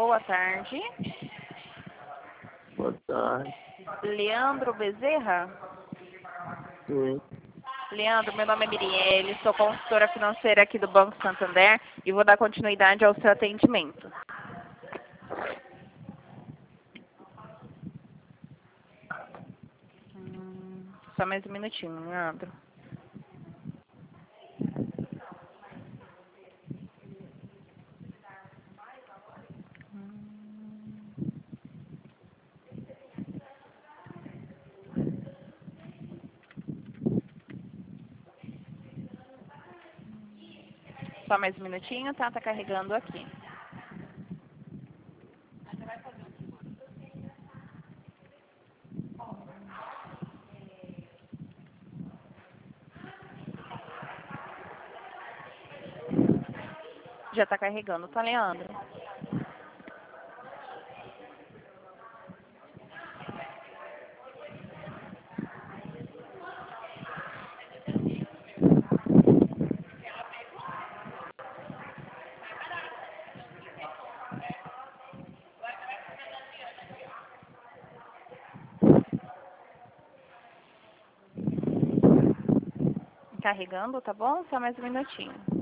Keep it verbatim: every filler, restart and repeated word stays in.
Boa tarde. Boa tarde. Leandro Bezerra? Sim. Leandro, meu nome é Mirielle, sou consultora financeira aqui do Banco Santander e vou dar continuidade ao seu atendimento. Hum, só mais um minutinho, Leandro. Só mais um minutinho, tá? Tá carregando aqui. Já tá carregando, tá, Leandro? Carregando, tá bom? Só mais um minutinho.